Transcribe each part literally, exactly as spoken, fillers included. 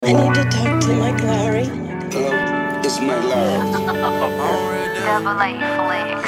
I need to talk to Mike Lowry. Hello, it's Mike Lowry. Double A Flex.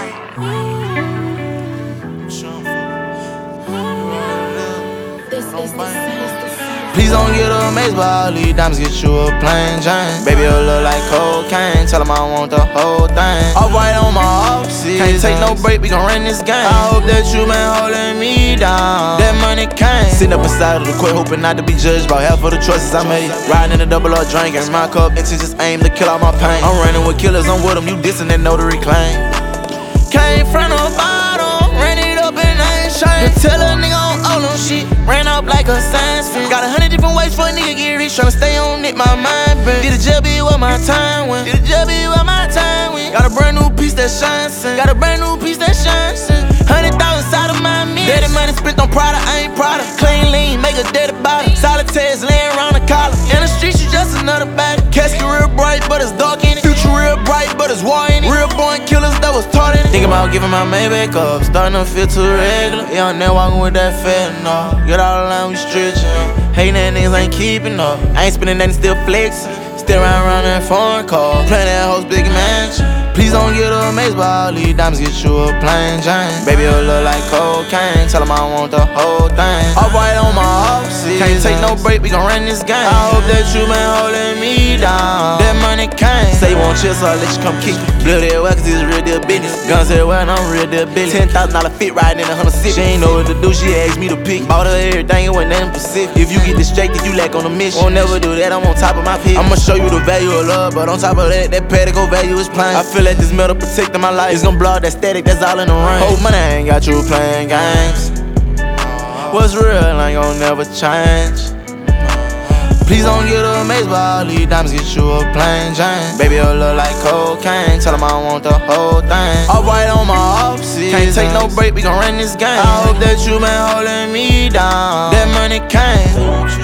This is the sound. Please don't get amazed by all these diamonds, get you a plain Jane. Baby, you look like cocaine, tell 'em I want the whole thing. All white on my off-season, can't take no break, we gon' run this game. I hope that you been holding me down, that money came. Sitting up inside of the court, hoping not to be judged by half of the choices I made. Riding in a double R drinking, my cup intentions aim to kill all my pain. I'm running with killers, I'm with them, you dissing that know to reclaim. Came from the bottom, ran it up and I ain't shame. Tell a nigga on all them shit, ran up like a science film. Got a hundred different ways for a nigga get rich, tryna stay on it, my mind been. Did a job be where my time went, did a job be where my time went. Got a brand new piece that shines, got a brand new piece that shines. Hundred thousand inside of my meals, dirty money spent on Prada, I ain't Prada. Clean lean, make a dirty body, solitaires laying around the collar. In the streets you just another body. Casket real bright, but it's dark in it. Future real bright, but it's war in it. Real born killers that was taught in it. Think about giving my Maybach up, starting to feel too regular. Young there walking with that fentanyl. Get all the line, we stretching. Hating that niggas ain't keeping up. I ain't spending nothing, still flexing. Still round around that foreign car, playing that host big mansion. Please don't get amazed by all these diamonds, get you a plain Jane. Baby, you look like cocaine, tell 'em I want the whole thing. All white on my off-season, can't take no break, we gon' run this game. I hope that you been holding me down, that money came. Say you want chill, so I'll let you come kick it. Blood everywhere, cause it's real deal business. Guns everywhere, and I'm real deal business. Ten thousand dollar fit riding in a hundred six. She ain't know what to do, she asked me to pick. Bought her everything, it wasn't nothing specific. If you get distracted, you lack on the mission. Won't never do that, I'm on top of my pick. I'ma show you the value of love, but on top of that, that pedicle value is plain. I feel like this metal protecting my life. It's gon' blow out that static, that's all in the rain. Whole money ain't got you playing games. What's real ain't gon' never change. Please don't get amazed by all these diamonds, get you a plain Jane. Baby, you look like cocaine, tell 'em I want the whole thing. All white on my off-season, can't take no break, we gon' run this game. I hope that you been holding me down, that money came.